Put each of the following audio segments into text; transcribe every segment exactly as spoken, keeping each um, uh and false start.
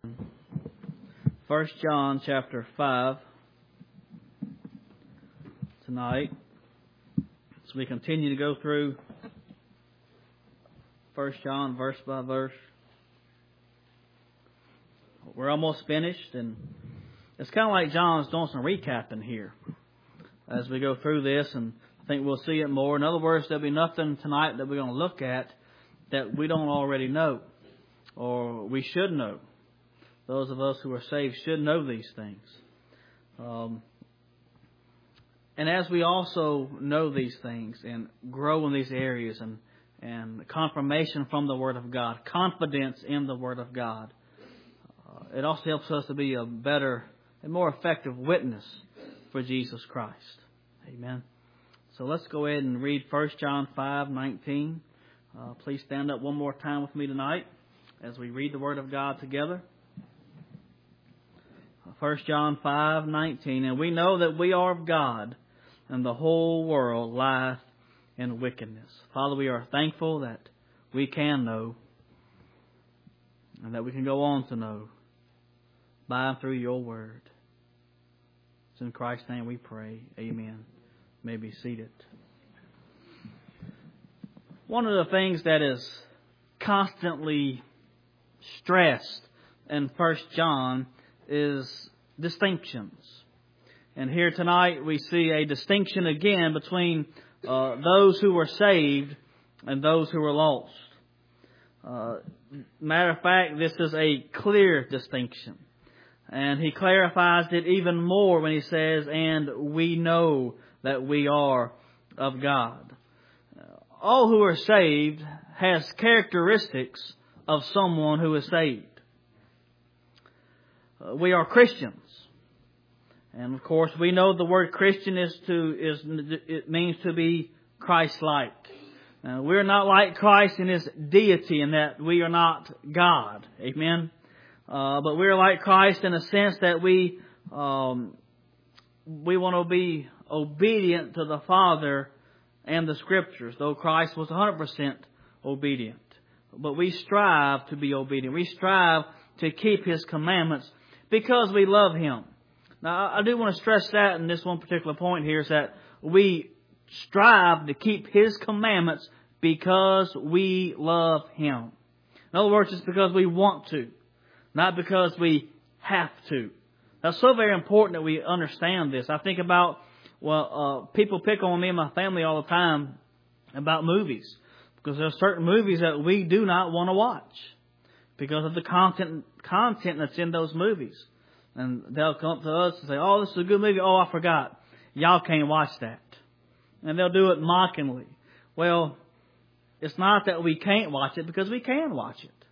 First John chapter five tonight, as we continue to go through First John verse by verse. We're almost finished, and it's kind of like John's doing some recapping here as we go through this, and I think we'll see it more. In other words, there'll be nothing tonight that we're going to look at that we don't already know, or we should know. Those of us who are saved should know these things. Um, and as we also know these things and grow in these areas and, and confirmation from the Word of God, confidence in the Word of God, uh, it also helps us to be a better and more effective witness for Jesus Christ. Amen. So let's go ahead and read First John five nineteen. Uh, please stand up one more time with me tonight as we read the Word of God together. First John five nineteen, and we know that we are of God, and the whole world lieth in wickedness. Father, we are thankful that we can know, and that we can go on to know by and through your word. It's in Christ's name we pray. Amen. You may be seated. One of the things that is constantly stressed in First John is distinctions. And here tonight we see a distinction again between uh, those who were saved and those who were lost. Uh, matter of fact, this is a clear distinction. And he clarifies it even more when he says, and we know that we are of God. All who are saved has characteristics of someone who is saved. We are Christians, and of course we know the word Christian is to is it means to be Christ-like. Uh, we're not like Christ in His deity, in that we are not God. Amen. Uh, but we're like Christ in a sense that we um, we want to be obedient to the Father and the Scriptures. Though Christ was one hundred percent obedient, but we strive to be obedient. We strive to keep His commandments, because we love Him. Now, I do want to stress that in this one particular point here, is that we strive to keep His commandments because we love Him. In other words, it's because we want to, not because we have to. That's so very important that we understand this. I think about, well, uh, people pick on me and my family all the time about movies, because there are certain movies that we do not want to watch because of the content content that's in those movies. And they'll come up to us and say, oh, this is a good movie. Oh, I forgot. Y'all can't watch that. And they'll do it mockingly. Well, it's not that we can't watch it, because we can watch it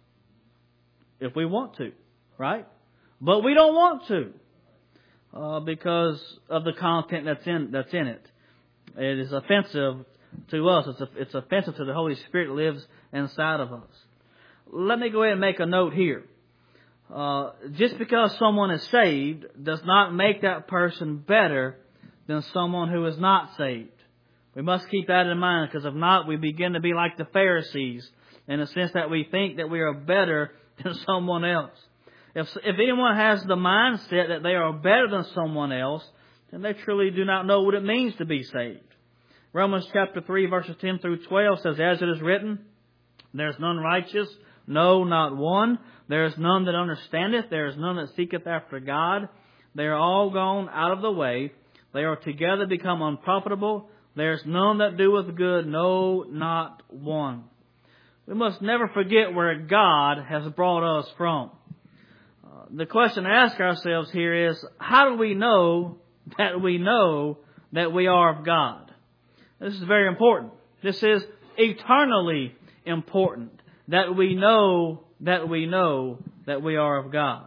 if we want to, right? But we don't want to uh, because of the content that's in that's in it. It is offensive to us. It's, a, it's offensive to the Holy Spirit that lives inside of us. Let me go ahead and make a note here. Uh, just because someone is saved does not make that person better than someone who is not saved. We must keep that in mind, because if not, we begin to be like the Pharisees, in the sense that we think that we are better than someone else. If, if anyone has the mindset that they are better than someone else, then they truly do not know what it means to be saved. Romans chapter three, verses ten through twelve says, as it is written, there is none righteous, no, not one. There is none that understandeth. There is none that seeketh after God. They are all gone out of the way. They are together become unprofitable. There is none that doeth good, no, not one. We must never forget where God has brought us from. Uh, the question to ask ourselves here is, how do we know that we know that we are of God? This is very important. This is eternally important, that we know that we know that we are of God.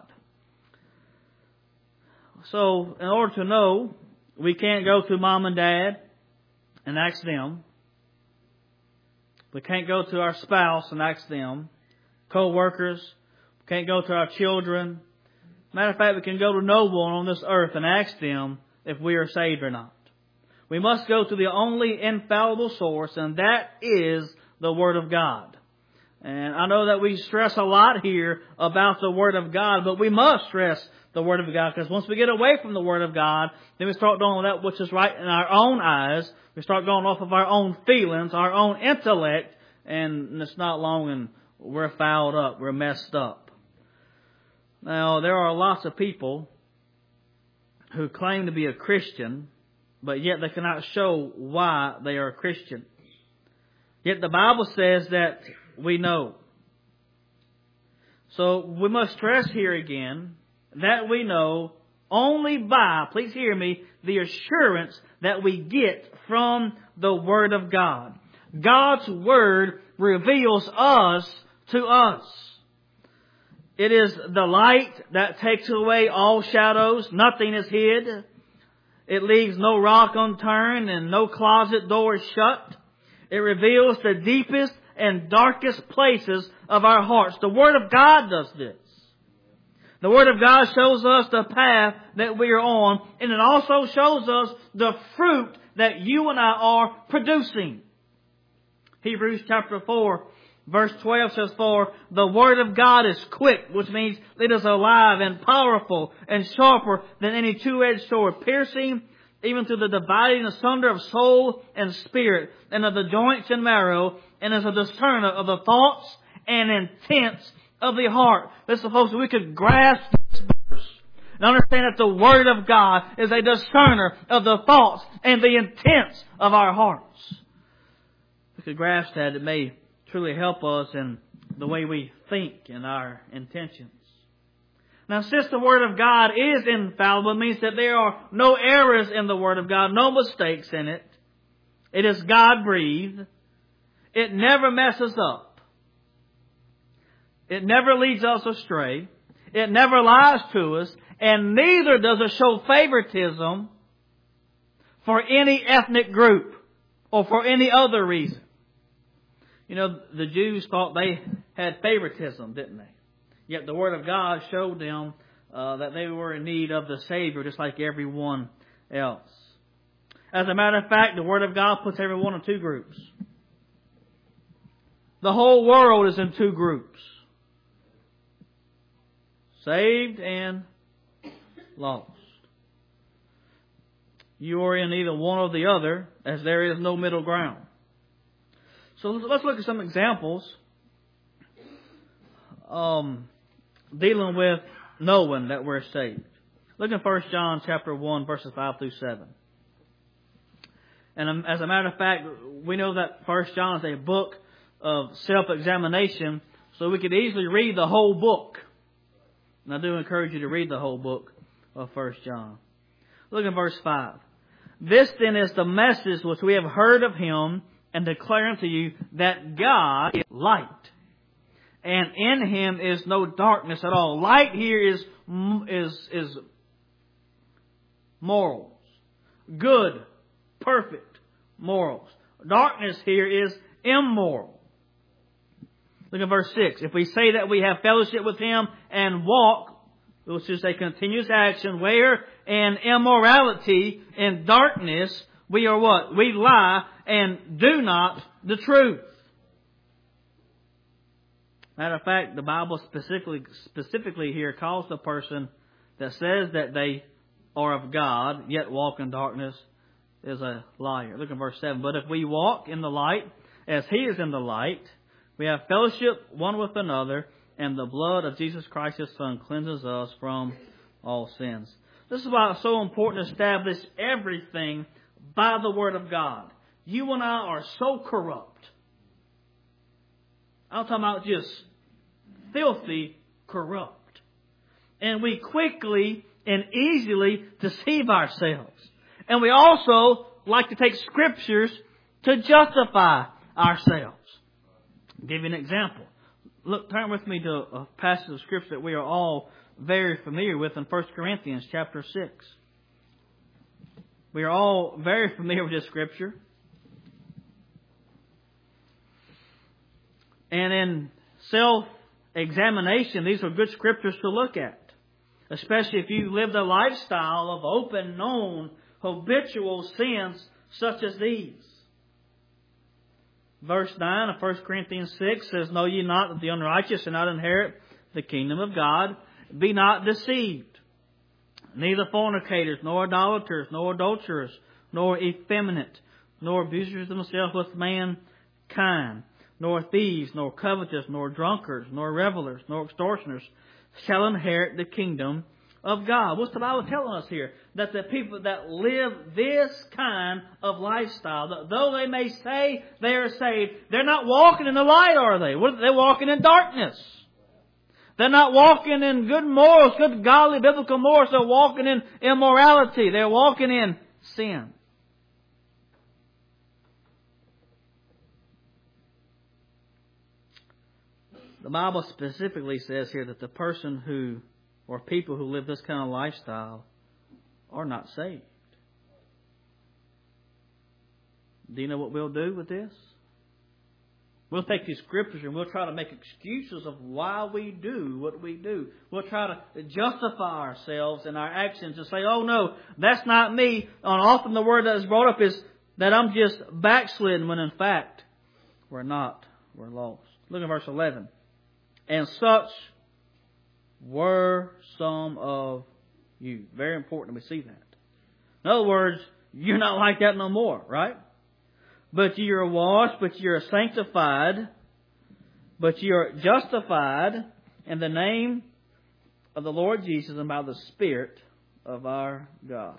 So, in order to know, we can't go to mom and dad and ask them. We can't go to our spouse and ask them. Co-workers. We can't go to our children. Matter of fact, we can go to no one on this earth and ask them if we are saved or not. We must go to the only infallible source, and that is the Word of God. And I know that we stress a lot here about the Word of God, but we must stress the Word of God, because once we get away from the Word of God, then we start doing that which is right in our own eyes. We start going off of our own feelings, our own intellect, and it's not long and we're fouled up, we're messed up. Now, there are lots of people who claim to be a Christian, but yet they cannot show why they are a Christian. Yet the Bible says that we know. So we must stress here again that we know only by, please hear me, the assurance that we get from the Word of God. God's Word reveals us to us. It is the light that takes away all shadows. Nothing is hid. It leaves no rock unturned and no closet door shut. It reveals the deepest and darkest places of our hearts. The Word of God does this. The Word of God shows us the path that we are on, and it also shows us the fruit that you and I are producing. Hebrews chapter four, verse twelve says, "For the Word of God is quick," which means it is alive and powerful and sharper than any two-edged sword, piercing even to the dividing asunder of soul and spirit, and of the joints and marrow, and is a discerner of the thoughts and intents of the heart. Let's suppose we could grasp this verse and understand that the Word of God is a discerner of the thoughts and the intents of our hearts. If we could grasp that, it may truly help us in the way we think and our intentions. Now, since the Word of God is infallible, it means that there are no errors in the Word of God, no mistakes in it. It is God-breathed. It never messes up. It never leads us astray. It never lies to us. And neither does it show favoritism for any ethnic group or for any other reason. You know, the Jews thought they had favoritism, didn't they? Yet the Word of God showed them uh, that they were in need of the Savior, just like everyone else. As a matter of fact, the Word of God puts everyone in two groups. The whole world is in two groups. Saved and lost. You are in either one or the other, as there is no middle ground. So let's look at some examples um, dealing with knowing that we're saved. Look at First John chapter one, verses five through seven. And as a matter of fact, we know that First John is a book of self-examination, so we could easily read the whole book. And I do encourage you to read the whole book of First John. Look at verse five. "This then is the message which we have heard of Him, and declare unto you, that God is light, and in Him is no darkness at all." Light here is is is morals, good, perfect morals. Darkness here is immoral. Look at verse six. "If we say that we have fellowship with Him and walk," which is a continuous action, "where in immorality, in darkness, we are what? We lie and do not the truth." Matter of fact, the Bible specifically specifically here calls the person that says that they are of God, yet walk in darkness, is a liar. Look at verse seven. "But if we walk in the light, as He is in the light, we have fellowship one with another, and the blood of Jesus Christ His Son cleanses us from all sins." This is why it's so important to establish everything by the Word of God. You and I are so corrupt. I'm talking about just filthy corrupt. And we quickly and easily deceive ourselves. And we also like to take scriptures to justify ourselves. I'll give you an example. Look, turn with me to a passage of Scripture that we are all very familiar with in First Corinthians chapter six. We are all very familiar with this Scripture. And in self-examination, these are good Scriptures to look at. Especially if you lived a lifestyle of open, known, habitual sins such as these. Verse nine of First Corinthians six says, Know ye not that the unrighteous shall not inherit the kingdom of God? Be not deceived. Neither fornicators, nor idolaters, nor adulterers, nor effeminate, nor abusers themselves with mankind, nor thieves, nor covetous, nor drunkards, nor revelers, nor extortioners shall inherit the kingdom of God. What's the Bible telling us here? That the people that live this kind of lifestyle, that though they may say they are saved, they're not walking in the light, are they? They're walking in darkness. They're not walking in good morals, good godly biblical morals. They're walking in immorality. They're walking in sin. The Bible specifically says here that the person who, or people who live this kind of lifestyle, are not saved. Do you know what we'll do with this? We'll take these scriptures and we'll try to make excuses of why we do what we do. We'll try to justify ourselves and our actions and say, oh no, that's not me. And often the word that is brought up is that I'm just backslidden, when in fact we're not. We're lost. Look at verse eleven. And such were some of you. Very important we see that. In other words, you're not like that no more, right? But you are washed, but you are sanctified, but you are justified in the name of the Lord Jesus and by the Spirit of our God.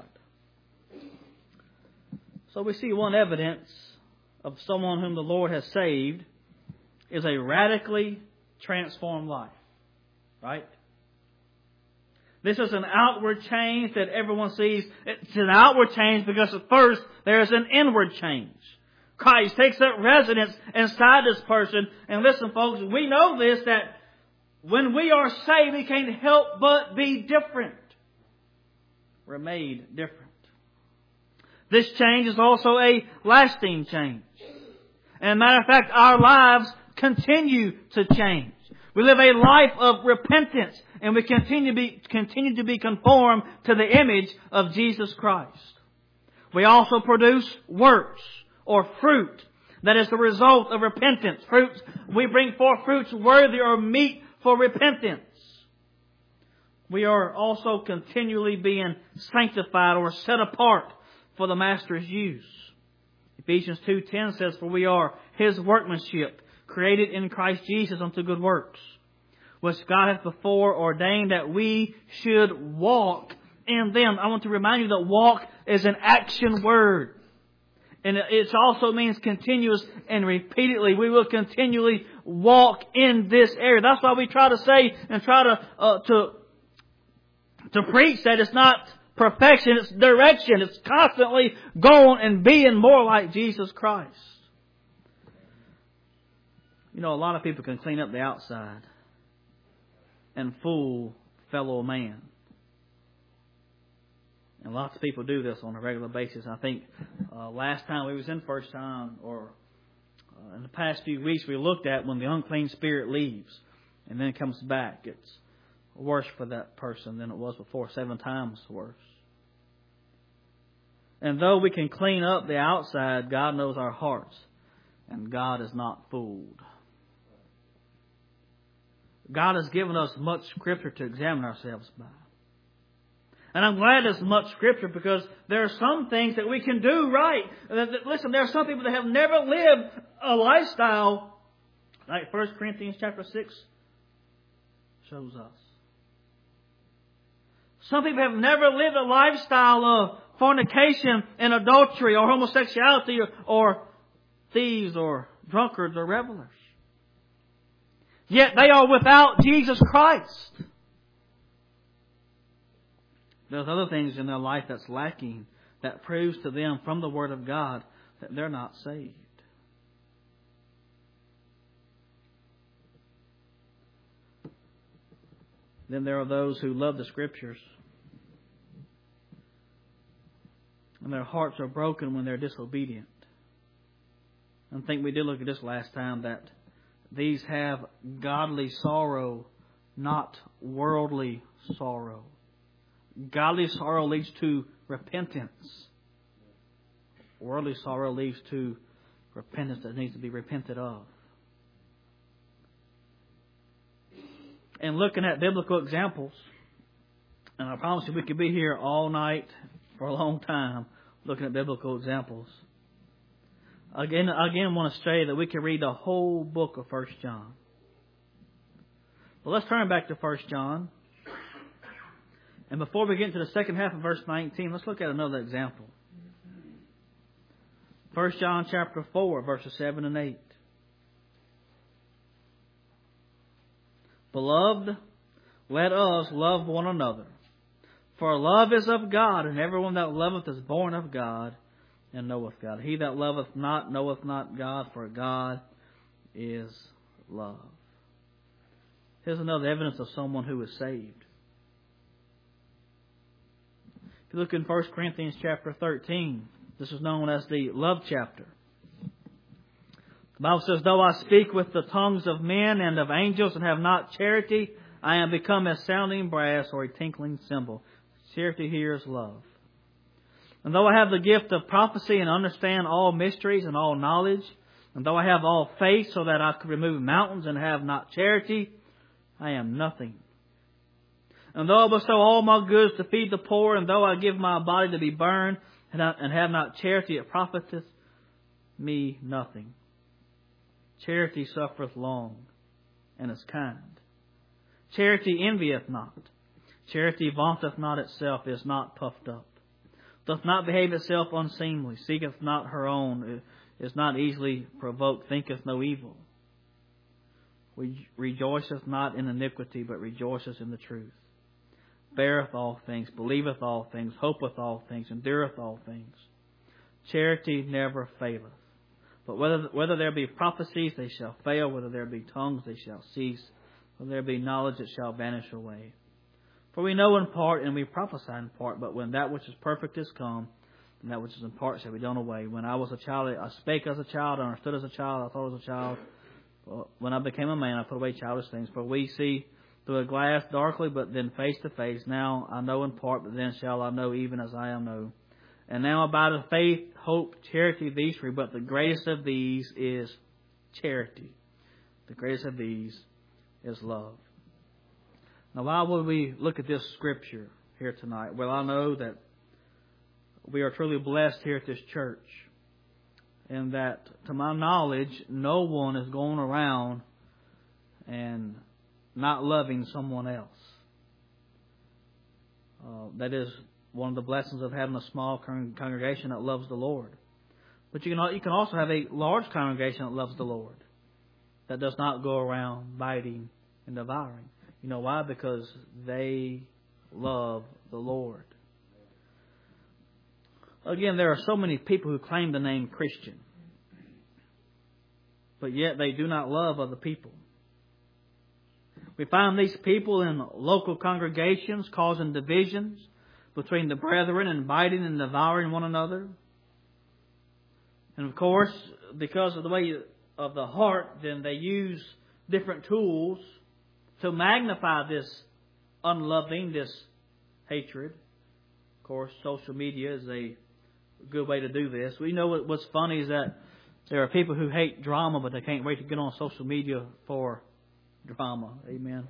So we see one evidence of someone whom the Lord has saved is a radically transformed life. Right? This is an outward change that everyone sees. It's an outward change because at first there is an inward change. Christ takes up residence inside this person. And listen, folks, we know this, that when we are saved, we can't help but be different. We're made different. This change is also a lasting change. And as a matter of fact, our lives continue to change. We live a life of repentance, and we continue to be, continue to be conformed to the image of Jesus Christ. We also produce works or fruit that is the result of repentance. Fruits, we bring forth fruits worthy or meet for repentance. We are also continually being sanctified or set apart for the Master's use. Ephesians two ten says, For we are His workmanship, created in Christ Jesus unto good works, which God hath before ordained that we should walk in them. I want to remind you that walk is an action word. And it also means continuous and repeatedly. We will continually walk in this area. That's why we try to say and try to uh, to to preach that it's not perfection, it's direction. It's constantly going and being more like Jesus Christ. You know, a lot of people can clean up the outside and fool fellow man. And lots of people do this on a regular basis. I think uh, last time we was in First John, or uh, in the past few weeks, we looked at when the unclean spirit leaves and then comes back. It's worse for that person than it was before, seven times worse. And though we can clean up the outside, God knows our hearts, and God is not fooled. God has given us much Scripture to examine ourselves by. And I'm glad there's much Scripture, because there are some things that we can do right. Listen, there are some people that have never lived a lifestyle like First Corinthians chapter six shows us. Some people have never lived a lifestyle of fornication and adultery or homosexuality or, or thieves or drunkards or revelers. Yet they are without Jesus Christ. There's other things in their life that's lacking that proves to them from the Word of God that they're not saved. Then there are those who love the Scriptures, and their hearts are broken when they're disobedient. I think we did look at this last time, that these have godly sorrow, not worldly sorrow. Godly sorrow leads to repentance. Worldly sorrow leads to repentance that needs to be repented of. And looking at biblical examples, and I promise you we could be here all night for a long time looking at biblical examples. Again, again, I want to say that we can read the whole book of First John. Well, let's turn back to First John. And before we get into the second half of verse nineteen, let's look at another example. First John chapter four, verses seven and eight. Beloved, let us love one another. For love is of God, and everyone that loveth is born of God, and knoweth God. He that loveth not knoweth not God, for God is love. Here's another evidence of someone who is saved. If you look in First Corinthians chapter thirteen, this is known as the love chapter. The Bible says, though I speak with the tongues of men and of angels and have not charity, I am become as sounding brass or a tinkling cymbal. Charity here is love. And though I have the gift of prophecy and understand all mysteries and all knowledge, and though I have all faith so that I could remove mountains and have not charity, I am nothing. And though I bestow all my goods to feed the poor, and though I give my body to be burned, and, I, and have not charity, it profiteth me nothing. Charity suffereth long, and is kind. Charity envieth not. Charity vaunteth not itself, is not puffed up. Doth not behave itself unseemly, seeketh not her own, is not easily provoked, thinketh no evil. Rejoiceth not in iniquity, but rejoiceth in the truth. Beareth all things, believeth all things, hopeth all things, endureth all things. Charity never faileth. But whether whether there be prophecies, they shall fail. Whether there be tongues, they shall cease. Whether there be knowledge, it shall vanish away. For we know in part, and we prophesy in part. But when that which is perfect is come, and that which is in part shall be done away. When I was a child, I spake as a child, I understood as a child, I thought as a child. Well, when I became a man, I put away childish things. For we see through a glass darkly, but then face to face. Now I know in part, but then shall I know even as I am known. And now abideth faith, hope, charity, these three. But the greatest of these is charity. The greatest of these is love. Now, why would we look at this scripture here tonight? Well, I know that we are truly blessed here at this church. And that, to my knowledge, no one is going around and not loving someone else. Uh, that is one of the blessings of having a small con- congregation that loves the Lord. But you can you can also have a large congregation that loves the Lord, that does not go around biting and devouring. You know why? Because they love the Lord. Again, there are so many people who claim the name Christian, but yet they do not love other people. We find these people in local congregations causing divisions between the brethren and biting and devouring one another. And of course, because of the way of the heart, then they use different tools to magnify this unloving, this hatred. Of course, social media is a good way to do this. We know what's funny is that there are people who hate drama, but they can't wait to get on social media for drama. Amen.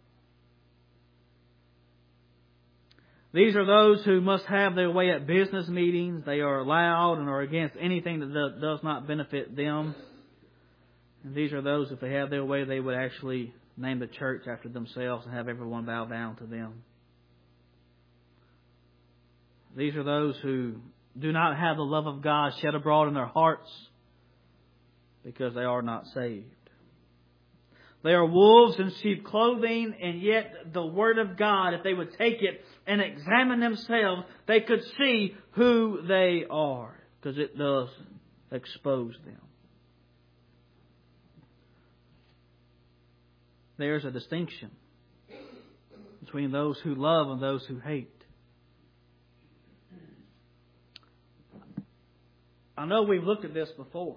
These are those who must have their way at business meetings. They are loud and are against anything that does not benefit them. And these are those, if they have their way, they would actually name the church after themselves and have everyone bow down to them. These are those who do not have the love of God shed abroad in their hearts because they are not saved. They are wolves in sheep clothing, and yet the Word of God, if they would take it and examine themselves, they could see who they are, because it does expose them. There's a distinction between those who love and those who hate. I know we've looked at this before.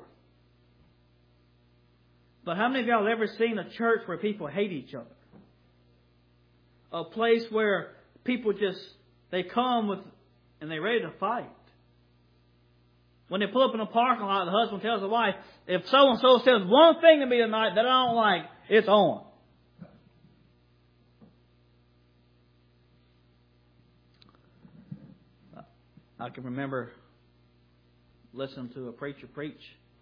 But how many of y'all have ever seen a church where people hate each other? A place where people just, they come with, and they're ready to fight. When they pull up in a parking lot, the husband tells the wife, if so-and-so says one thing to me tonight that I don't like, it's on. I can remember listening to a preacher preach.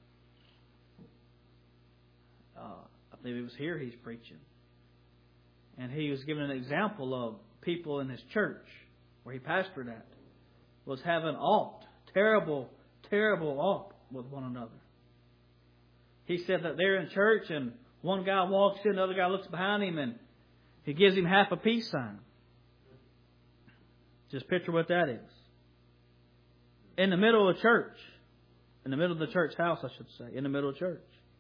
Uh, I believe it was here he's preaching. And he was giving an example of people in his church where he pastored at was having aught, terrible, terrible aught with one another. He said that they're in church and one guy walks in, the other guy looks behind him and he gives him half a peace sign. Just picture what that is. In the middle of the church. In the middle of the church house, I should say. In the middle of church.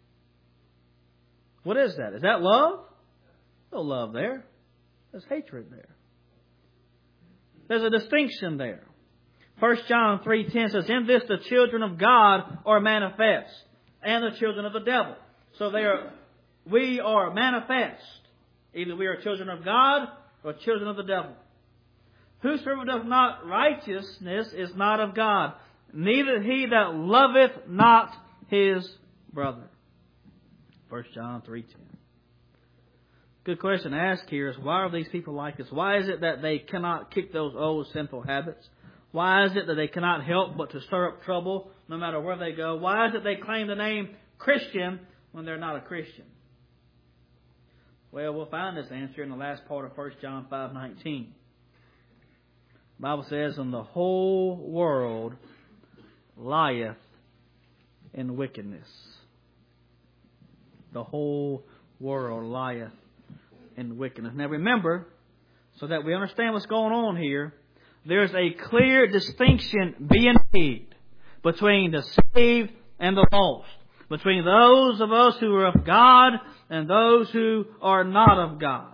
What is that? Is that love? No love there. There's hatred there. There's a distinction there. First John three ten says, in this the children of God are manifest, and the children of the devil. So they are, we are manifest. Either we are children of God or children of the devil. Whosoever doth not righteousness is not of God, neither he that loveth not his brother. First John three ten. Good question to ask here is, why are these people like this? Why is it that they cannot kick those old sinful habits? Why is it that they cannot help but to stir up trouble no matter where they go? Why is it they claim the name Christian when they're not a Christian? Well, we'll find this answer in the last part of First John five nineteen. The Bible says, and the whole world lieth in wickedness. The whole world lieth in wickedness. Now remember, so that we understand what's going on here, there's a clear distinction being made between the saved and the lost. Between those of us who are of God and those who are not of God.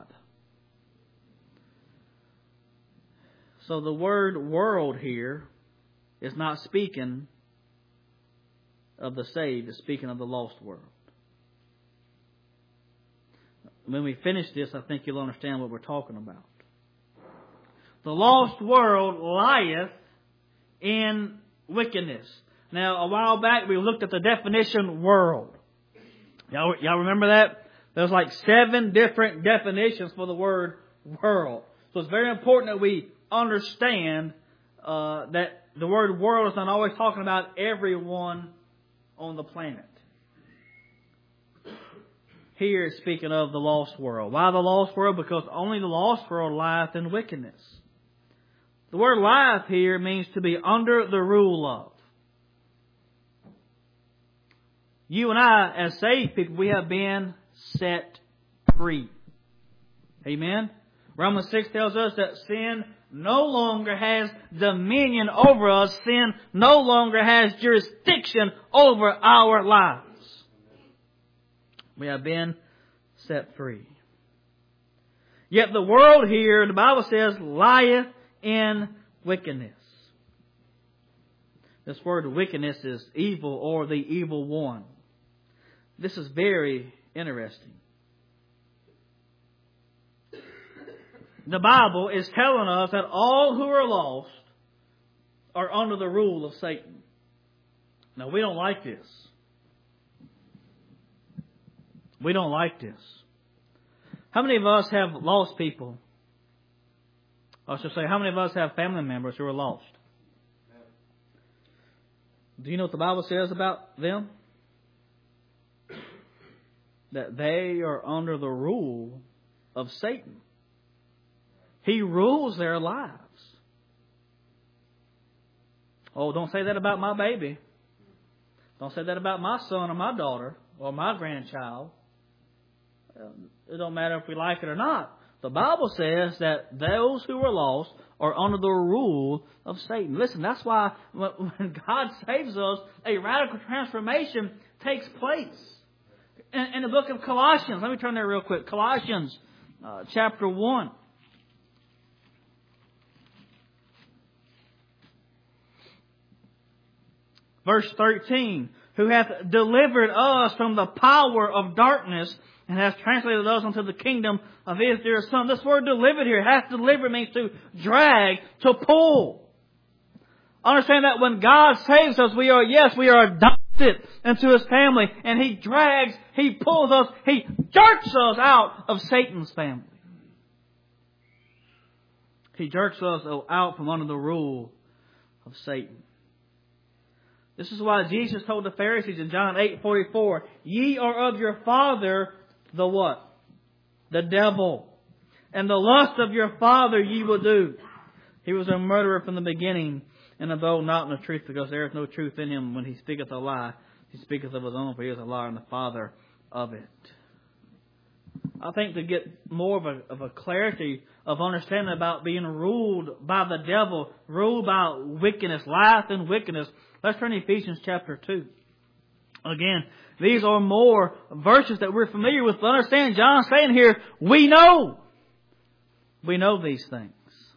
So the word world here is not speaking of the saved, it's speaking of the lost world. When we finish this, I think you'll understand what we're talking about. The lost world lieth in wickedness. Now, a while back we looked at the definition world. Y'all, y'all remember that? There's like seven different definitions for the word world. So it's very important that we understand uh, that the word world is not always talking about everyone on the planet. Here it's speaking of the lost world. Why the lost world? Because only the lost world lieth in wickedness. The word lieth here means to be under the rule of. You and I, as saved people, we have been set free. Amen? Romans six tells us that sin no longer has dominion over us. Sin no longer has jurisdiction over our lives. We have been set free. Yet the world here, the Bible says, lieth in wickedness. This word wickedness is evil or the evil one. This is very interesting. The Bible is telling us that all who are lost are under the rule of Satan. Now, we don't like this. We don't like this. How many of us have lost people? I should say, how many of us have family members who are lost? Do you know what the Bible says about them? That they are under the rule of Satan. He rules their lives. Oh, don't say that about my baby. Don't say that about my son or my daughter or my grandchild. It don't matter if we like it or not. The Bible says that those who are lost are under the rule of Satan. Listen, that's why when God saves us, a radical transformation takes place. In, in the book of Colossians, let me turn there real quick. Colossians uh, chapter one. Verse thirteen. Who hath delivered us from the power of darkness and hath translated us unto the kingdom of His dear Son. This word delivered here, hath delivered means to drag, to pull. Understand that when God saves us, we are, yes, we are adopted into His family. And He drags, He pulls us, He jerks us out of Satan's family. He jerks us out from under the rule of Satan. This is why Jesus told the Pharisees in John eight forty-four, ye are of your father, the what? The devil. And the lust of your father ye will do. He was a murderer from the beginning, and abode not in the truth, because there is no truth in him. When he speaketh a lie, he speaketh of his own, for he is a liar and the father of it. I think to get more of a, of a clarity of understanding about being ruled by the devil, ruled by wickedness, life and wickedness, let's turn to Ephesians chapter two. Again, these are more verses that we're familiar with, but understand John's saying here, we know. We know these things.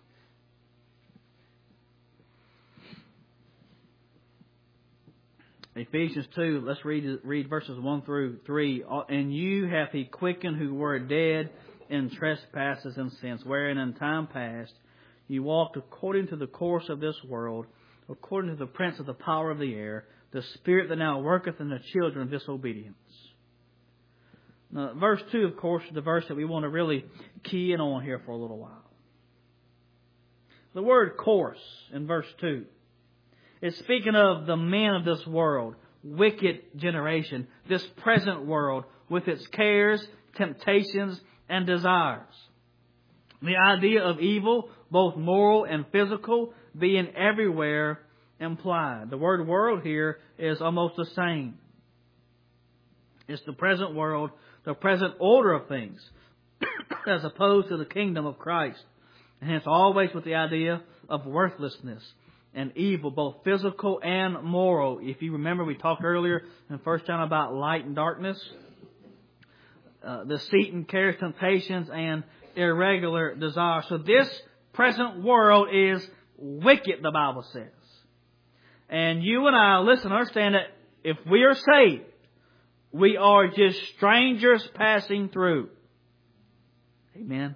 Ephesians two, let's read read verses one through three. And you hath He quickened who were dead in trespasses and sins, wherein in time past you walked according to the course of this world, according to the prince of the power of the air, the spirit that now worketh in the children of disobedience. Now, verse two, of course, is the verse that we want to really key in on here for a little while. The word course in verse two is speaking of the men of this world, wicked generation, this present world with its cares, temptations, and desires. The idea of evil, both moral and physical, being everywhere implied. The word world here is almost the same. It's the present world, the present order of things, as opposed to the kingdom of Christ. And hence always with the idea of worthlessness and evil, both physical and moral. If you remember, we talked earlier in First John about light and darkness, uh, deceit and cares, temptations, and irregular desires. So this present world is wicked, the Bible says. And you and I, listen, understand that if we are saved, we are just strangers passing through. Amen.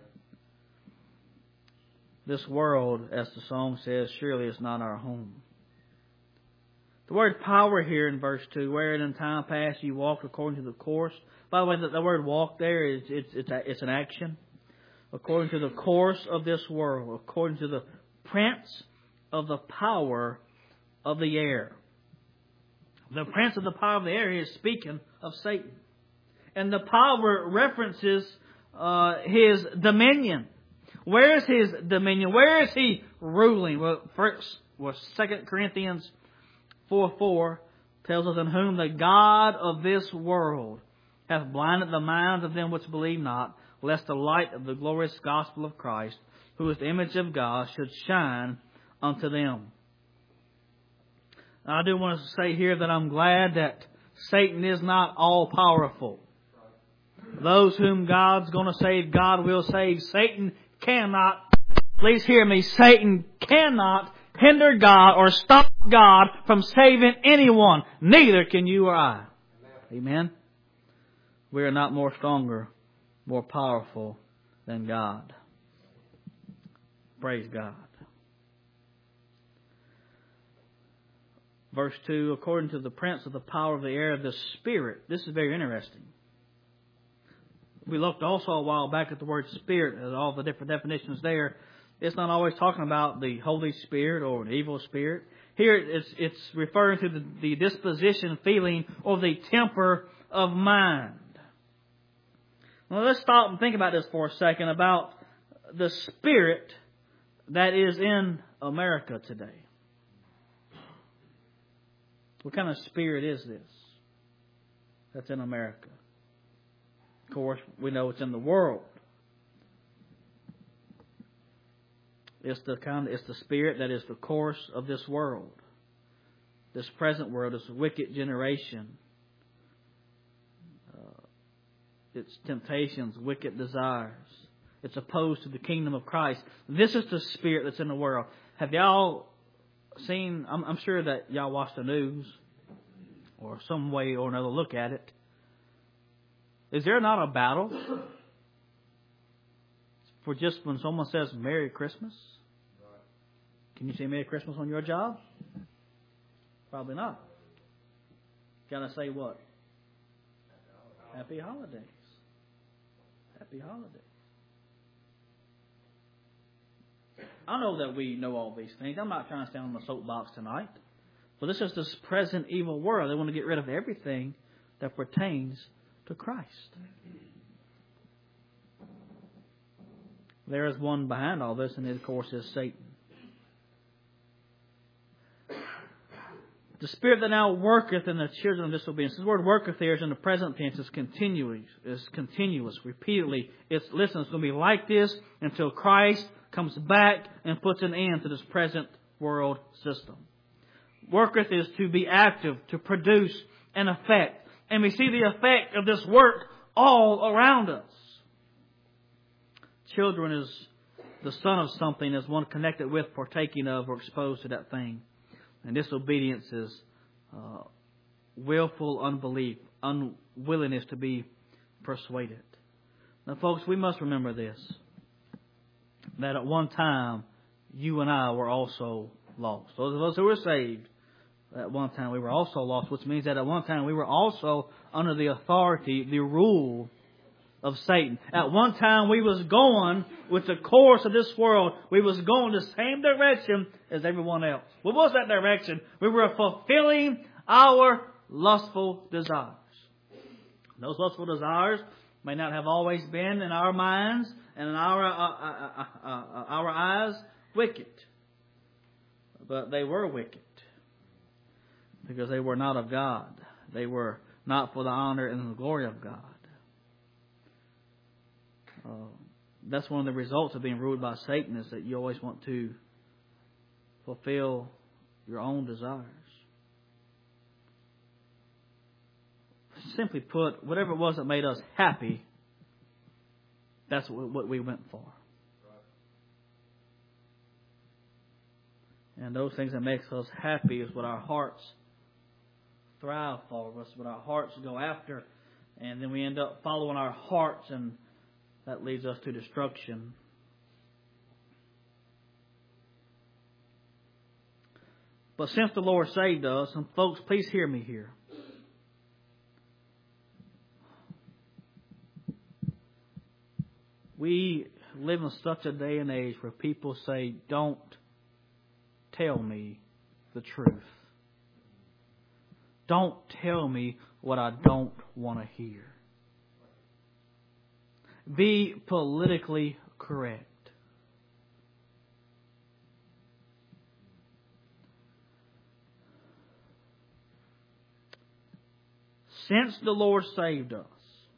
This world, as the song says, surely is not our home. The word power here in verse two, wherein in time past you walked according to the course. By the way, the, the word walk there is it's it's, a, it's an action. According to the course of this world, according to the prince of the power of the air. The prince of the power of the air is speaking of Satan. And the power references uh, his dominion. Where is his dominion? Where is he ruling? Well, first, well, Second Corinthians four four tells us, in whom the God of this world hath blinded the minds of them which believe not, lest the light of the glorious gospel of Christ, who is the image of God, should shine unto them. Now, I do want to say here that I'm glad that Satan is not all powerful. Those whom God's going to save, God will save. Satan cannot, please hear me, Satan cannot hinder God or stop God from saving anyone. Neither can you or I. Amen. We are not more stronger, more powerful than God. Praise God. Verse two, according to the prince of the power of the air, the Spirit. This is very interesting. We looked also a while back at the word Spirit, and all the different definitions there. It's not always talking about the Holy Spirit or an evil spirit. Here it's, it's referring to the, the disposition, feeling, or the temper of mind. Now let's stop and think about this for a second, about the spirit that is in America today. What kind of spirit is this that's in America? Of course, we know it's in the world. It's the kind. It's the spirit that is the course of this world, this present world, this wicked generation. Uh, its temptations, wicked desires. It's opposed to the kingdom of Christ. This is the spirit that's in the world. Have y'all seen? I'm, I'm sure that y'all watch the news or some way or another look at it. Is there not a battle for just when someone says Merry Christmas? Can you say Merry Christmas on your job? Probably not. Gotta say what? Happy holidays. Happy holidays. I know that we know all these things. I'm not trying to stand on the soapbox tonight. But this is this present evil world. They want to get rid of everything that pertains to Christ. There is one behind all this, and it, of course, is Satan. The spirit that now worketh in the children of disobedience. This word worketh there is in the present tense. It's continuous. It's continuous. Repeatedly. It's, listen, it's going to be like this until Christ comes back and puts an end to this present world system. Worketh is to be active, to produce an effect. And we see the effect of this work all around us. Children is the son of something, is one connected with, partaking of, or exposed to that thing. And disobedience is uh, willful unbelief, unwillingness to be persuaded. Now, folks, we must remember this, that at one time, you and I were also lost. Those of us who were saved, at one time we were also lost, which means that at one time we were also under the authority, the rule of Satan. At one time we was going with the course of this world. We was going the same direction as everyone else. What was that direction? We were fulfilling our lustful desires. Those lustful desires may not have always been in our minds and in our uh, uh, uh, uh, uh, our eyes wicked, but they were wicked because they were not of God. They were not for the honor and the glory of God. Uh, that's one of the results of being ruled by Satan, is that you always want to fulfill your own desires. Simply put, whatever it was that made us happy, that's what we went for. And those things that makes us happy is what our hearts thrive for. It's what our hearts go after. And then we end up following our hearts, and that leads us to destruction. But since the Lord saved us, and folks, please hear me here. We live in such a day and age where people say, don't tell me the truth. Don't tell me what I don't want to hear. Be politically correct. Since the Lord saved us,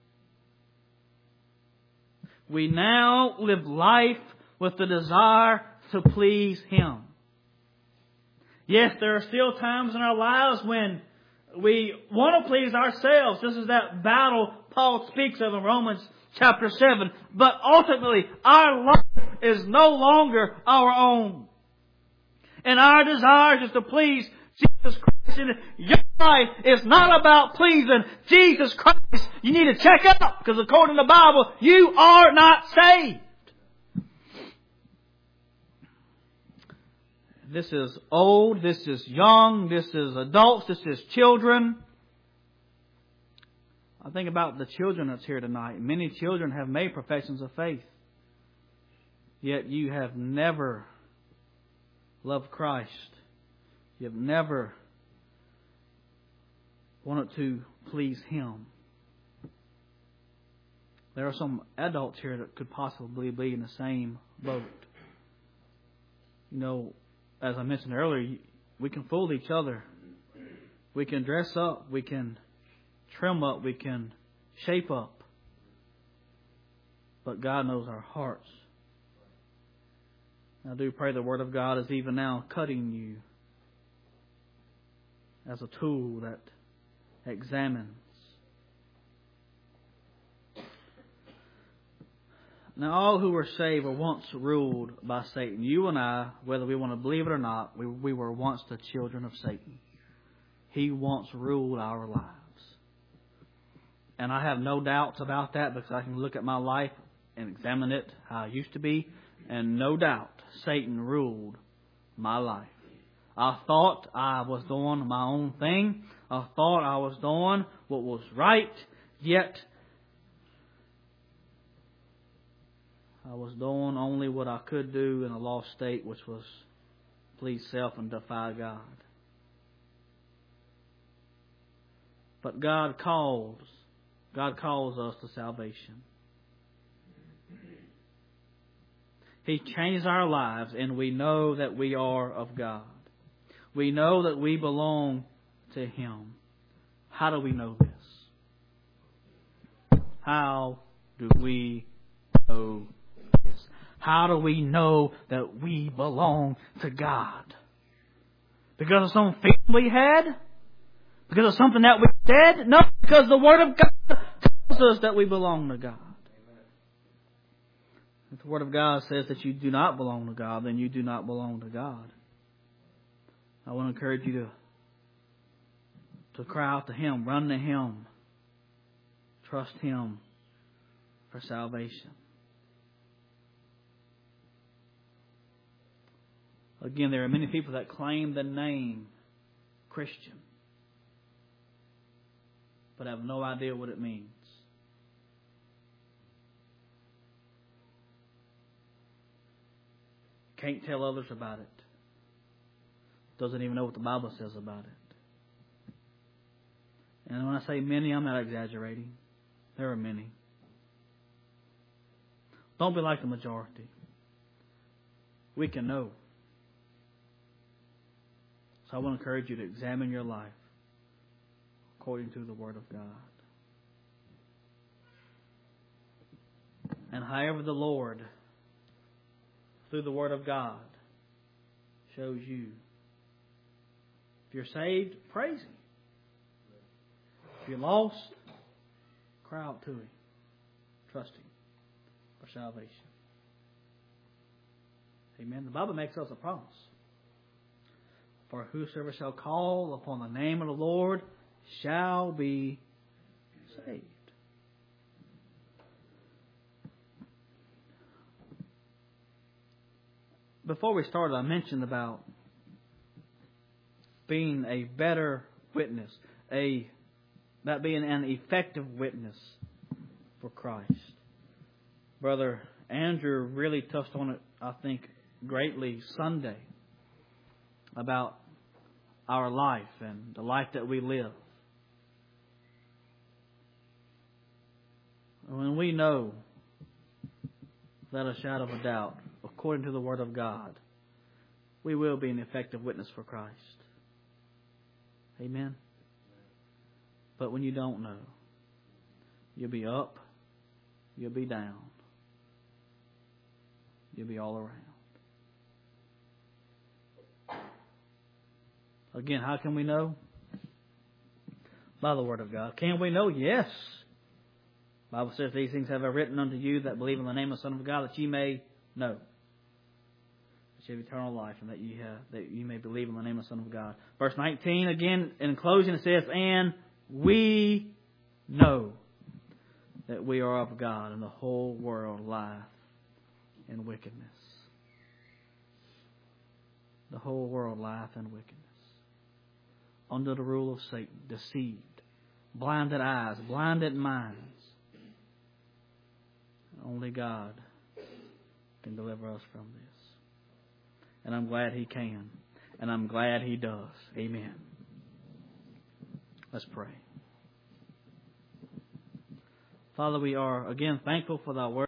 we now live life with the desire to please Him. Yes, there are still times in our lives when we want to please ourselves. This is that battle Paul speaks of in Romans chapter seven. But ultimately, our life is no longer our own. And our desire is to please Jesus Christ. And your life is not about pleasing Jesus Christ. You need to check out, because according to the Bible, you are not saved. This is old, this is young, this is adults, this is children. I think about the children that's here tonight. Many children have made professions of faith, yet you have never loved Christ. You have never wanted to please Him. There are some adults here that could possibly be in the same boat. You know, as I mentioned earlier, we can fool each other. We can dress up. We can trim up. We can shape up. But God knows our hearts. I do pray the Word of God is even now cutting you as a tool that examines. Now, all who were saved were once ruled by Satan. You and I, whether we want to believe it or not, we, we were once the children of Satan. He once ruled our lives. And I have no doubts about that, because I can look at my life and examine it how I used to be. And no doubt, Satan ruled my life. I thought I was doing my own thing. I thought I was doing what was right. Yet, I was doing only what I could do in a lost state, which was please self and defy God. But God calls. God calls us to salvation. He changed our lives, and we know that we are of God. We know that we belong to Him. How do we know this? How do we know this? How do we know that we belong to God? Because of some feeling we had? Because of something that we said? No, because the Word of God tells us that we belong to God. If the Word of God says that you do not belong to God, then you do not belong to God. I want to encourage you to, to cry out to Him, run to Him, trust Him for salvation. Again, there are many people that claim the name Christian, but have no idea what it means. Can't tell others about it. Doesn't even know what the Bible says about it. And when I say many, I'm not exaggerating. There are many. Don't be like the majority. We can know. So I want to encourage you to examine your life according to the Word of God. And however the Lord, through the Word of God, shows you. If you're saved, praise Him. If you're lost, cry out to Him. Trust Him for salvation. Amen. The Bible makes us a promise. For whosoever shall call upon the name of the Lord shall be saved. Before we started, I mentioned about being a better witness, a that being an effective witness for Christ. Brother Andrew really touched on it, I think, greatly Sunday about our life and the life that we live. When we know, without a shadow of a doubt, according to the Word of God, we will be an effective witness for Christ. Amen? But when you don't know, you'll be up, you'll be down, you'll be all around. Again, how can we know? By the Word of God. Can we know? Yes. The Bible says, these things have I written unto you that believe in the name of the Son of God, that ye may know. That you have eternal life, and that you have, that you may believe in the name of the Son of God. Verse nineteen, again, in closing, it says, and we know that we are of God, and the whole world lieth in wickedness. The whole world lieth in wickedness. Under the rule of Satan, deceived, blinded eyes, blinded minds. Only God can deliver us from this. And I'm glad He can. And I'm glad He does. Amen. Let's pray. Father, we are again thankful for Thy Word.